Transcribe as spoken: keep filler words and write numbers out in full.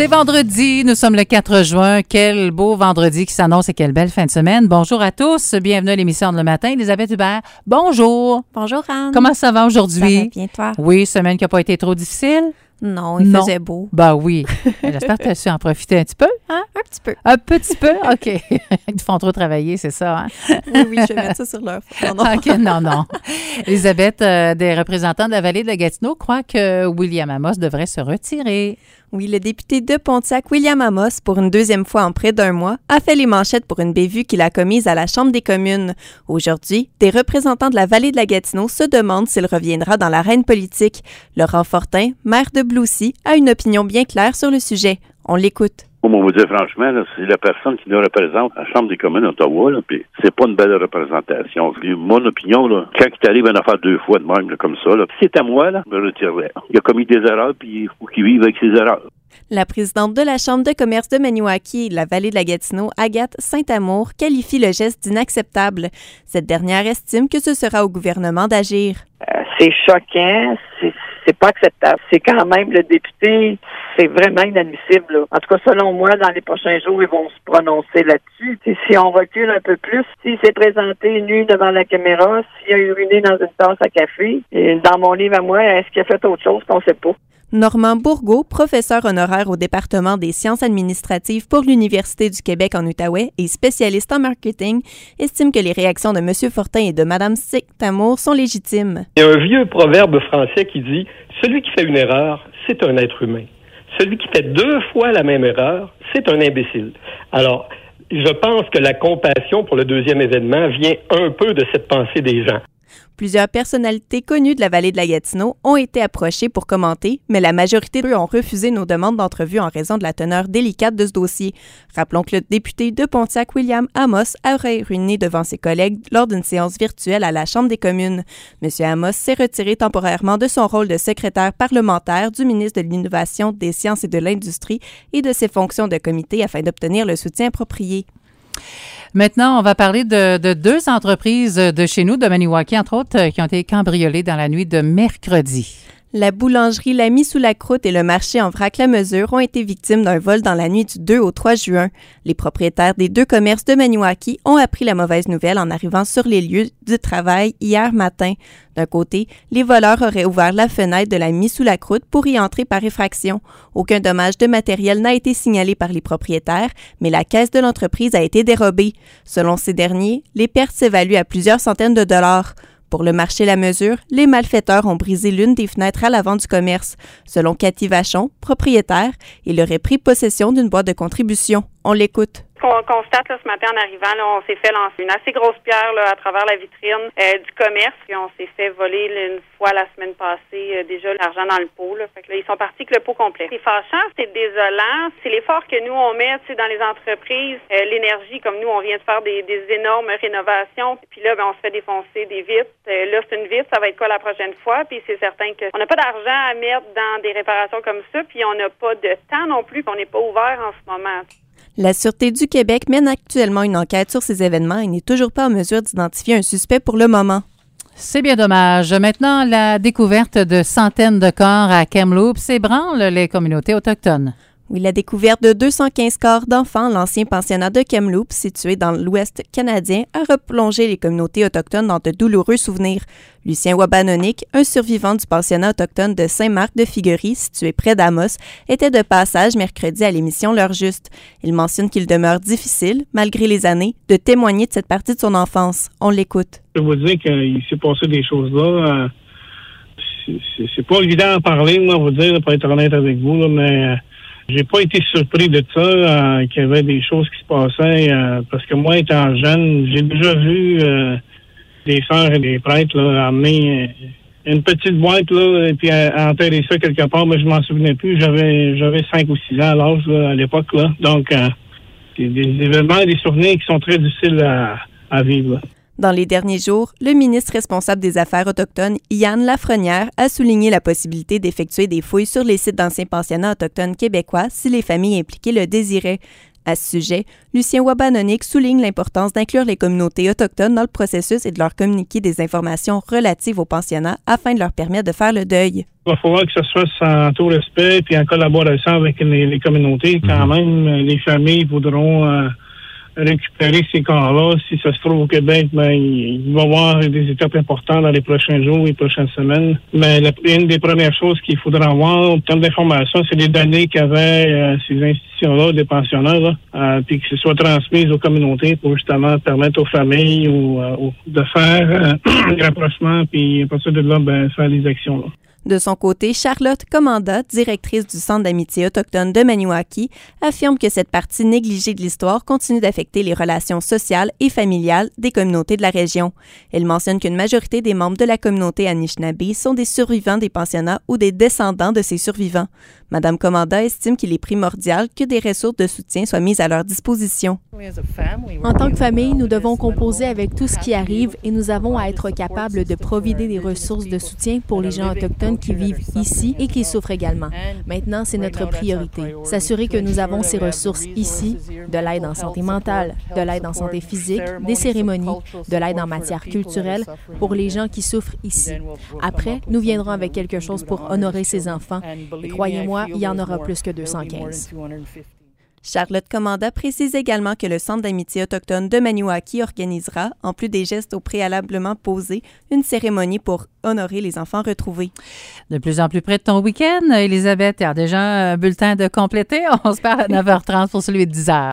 C'est vendredi, nous sommes le quatre juin. Quel beau vendredi qui s'annonce et quelle belle fin de semaine. Bonjour à tous, bienvenue à l'émission de Le Matin. Elisabeth Hubert, bonjour. Bonjour Anne. Comment ça va aujourd'hui? Ça va bien, toi? Oui, semaine qui n'a pas été trop difficile? Non, il non. faisait beau. Ben oui. J'espère que tu as su en profiter un petit peu. Hein? Un petit peu. Un petit peu? OK. Ils te font trop travailler, c'est ça, hein? Oui, oui, je vais mettre ça sur leur... Non, non. OK, non, non. Elisabeth, euh, des représentants de la vallée de la Gatineau croient que William Amos devrait se retirer. Oui, le député de Pontiac, William Amos, pour une deuxième fois en près d'un mois, a fait les manchettes pour une bévue qu'il a commise à la Chambre des communes. Aujourd'hui, des représentants de la vallée de la Gatineau se demandent s'il reviendra dans l'arène politique. Laurent Fortin, maire de Bloussy, a une opinion bien claire sur le sujet. On l'écoute. Moi, on va vous dire franchement, là, c'est la personne qui nous représente à la Chambre des communes d'Ottawa, là, puis c'est pas une belle représentation. Puis mon opinion, là, quand il t'arrive une affaire deux fois de même, là, comme ça, là, si c'est à moi, là, je me retirerais. Il a commis des erreurs, puis il faut qu'il vive avec ses erreurs. La présidente de la Chambre de commerce de Maniwaki, la vallée de la Gatineau, Agathe Saint-Amour, qualifie le geste d'inacceptable. Cette dernière estime que ce sera au gouvernement d'agir. Euh, c'est choquant, c'est, c'est pas acceptable. C'est quand même le député, c'est vraiment inadmissible. Là. En tout cas, selon moi, dans les prochains jours, ils vont se prononcer là-dessus. Et si on recule un peu plus, s'il s'est présenté nu devant la caméra, s'il a uriné dans une tasse à café, et dans mon livre à moi, est-ce qu'il a fait autre chose qu'on sait pas? Normand Bourgault, professeur honoraire au département des sciences administratives pour l'Université du Québec en Outaouais et spécialiste en marketing, estime que les réactions de M. Fortin et de Mme Saint-Amour sont légitimes. Il y a un vieux proverbe français qui dit « Celui qui fait une erreur, c'est un être humain. Celui qui fait deux fois la même erreur, c'est un imbécile. » Alors, je pense que la compassion pour le deuxième événement vient un peu de cette pensée des gens. Plusieurs personnalités connues de la vallée de la Gatineau ont été approchées pour commenter, mais la majorité d'eux ont refusé nos demandes d'entrevue en raison de la teneur délicate de ce dossier. Rappelons que le député de Pontiac, William Amos, aurait ruiné devant ses collègues lors d'une séance virtuelle à la Chambre des communes. M. Amos s'est retiré temporairement de son rôle de secrétaire parlementaire du ministre de l'Innovation, des Sciences et de l'Industrie et de ses fonctions de comité afin d'obtenir le soutien approprié. Maintenant, on va parler de, de deux entreprises de chez nous, de Maniwaki, entre autres, qui ont été cambriolées dans la nuit de mercredi. La boulangerie L'Ami sous la croûte et le marché en vrac-la-mesure ont été victimes d'un vol dans la nuit du deux au trois juin. Les propriétaires des deux commerces de Maniwaki ont appris la mauvaise nouvelle en arrivant sur les lieux du travail hier matin. D'un côté, les voleurs auraient ouvert la fenêtre de L'Ami sous la croûte pour y entrer par effraction. Aucun dommage de matériel n'a été signalé par les propriétaires, mais la caisse de l'entreprise a été dérobée. Selon ces derniers, les pertes s'évaluent à plusieurs centaines de dollars. Pour le marché La Mesure, les malfaiteurs ont brisé l'une des fenêtres à l'avant du commerce. Selon Cathy Vachon, propriétaire, il aurait pris possession d'une boîte de contribution. On l'écoute. Qu'on constate là, ce matin en arrivant, là, on s'est fait lancer une assez grosse pierre là, à travers la vitrine euh, du commerce. Puis on s'est fait voler là, une fois la semaine passée euh, déjà l'argent dans le pot. Là. Fait que là, ils sont partis avec le pot complet. C'est fâchant, c'est désolant. C'est l'effort que nous on met dans les entreprises, euh, l'énergie, comme nous on vient de faire des, des énormes rénovations. Puis là, ben, on se fait défoncer des vitres. Euh, là, c'est une vitre, ça va être quoi la prochaine fois? Puis c'est certain qu'on n'a pas d'argent à mettre dans des réparations comme ça. Puis on n'a pas de temps non plus, qu'on n'est pas ouvert en ce moment. La Sûreté du Québec mène actuellement une enquête sur ces événements et n'est toujours pas en mesure d'identifier un suspect pour le moment. C'est bien dommage. Maintenant, la découverte de centaines de corps à Kamloops ébranle les communautés autochtones. Oui, la découverte de deux cent quinze corps d'enfants, l'ancien pensionnat de Kamloops, situé dans l'Ouest canadien, a replongé les communautés autochtones dans de douloureux souvenirs. Lucien Wabanonik, un survivant du pensionnat autochtone de Saint-Marc-de-Figuerie, situé près d'Amos, était de passage mercredi à l'émission L'heure juste. Il mentionne qu'il demeure difficile, malgré les années, de témoigner de cette partie de son enfance. On l'écoute. Je peux vous dire qu'il s'est passé des choses là. C'est, c'est, c'est pas évident à parler, moi, vous dire, pour être honnête avec vous, là, mais... J'ai pas été surpris de ça, euh, qu'il y avait des choses qui se passaient, euh, parce que moi, étant jeune, j'ai déjà vu euh, des sœurs et des prêtres là, amener euh, une petite boîte là, et puis euh, enterrer ça quelque part, mais je m'en souvenais plus. J'avais j'avais cinq ou six ans à l'âge là, à l'époque là, donc euh, des, des événements, des souvenirs qui sont très difficiles à, à vivre. Là. Dans les derniers jours, le ministre responsable des Affaires autochtones, Yann Lafrenière, a souligné la possibilité d'effectuer des fouilles sur les sites d'anciens pensionnats autochtones québécois si les familles impliquées le désiraient. À ce sujet, Lucien Wabanonik souligne l'importance d'inclure les communautés autochtones dans le processus et de leur communiquer des informations relatives au pensionnat afin de leur permettre de faire le deuil. Il va falloir que ce soit en tout respect puis en collaboration avec les, les communautés. Quand même, les familles voudront euh, récupérer ces corps-là. Si ça se trouve au Québec, ben, il va y avoir des étapes importantes dans les prochains jours et les prochaines semaines. Mais la, une des premières choses qu'il faudra avoir en termes d'information, c'est les données qu'avaient euh, ces institutions-là, des pensionnats, là, euh, puis que ce soit transmis aux communautés pour justement permettre aux familles ou, euh, de faire euh, un rapprochement, puis à partir de là, ben, faire les actions là. De son côté, Charlotte Commanda, directrice du Centre d'amitié autochtone de Maniwaki, affirme que cette partie négligée de l'histoire continue d'affecter les relations sociales et familiales des communautés de la région. Elle mentionne qu'une majorité des membres de la communauté Anishinaabe sont des survivants des pensionnats ou des descendants de ces survivants. Madame Commanda estime qu'il est primordial que des ressources de soutien soient mises à leur disposition. En tant que famille, nous devons composer avec tout ce qui arrive et nous avons à être capables de provider des ressources de soutien pour les gens autochtones qui vivent ici et qui souffrent également. Maintenant, c'est notre priorité. S'assurer que nous avons ces ressources ici, de l'aide en santé mentale, de l'aide en santé physique, des cérémonies, de l'aide en matière culturelle pour les gens qui souffrent ici. Après, nous viendrons avec quelque chose pour honorer ces enfants. Et croyez-moi, il y en aura plus que deux cent quinze. Charlotte Commanda précise également que le Centre d'amitié autochtone de Maniwaki organisera, en plus des gestes au préalablement posés, une cérémonie pour honorer les enfants retrouvés. De plus en plus près de ton week-end, Elisabeth, il y a déjà un bulletin de compléter. On se parle à neuf heures trente pour celui de dix heures.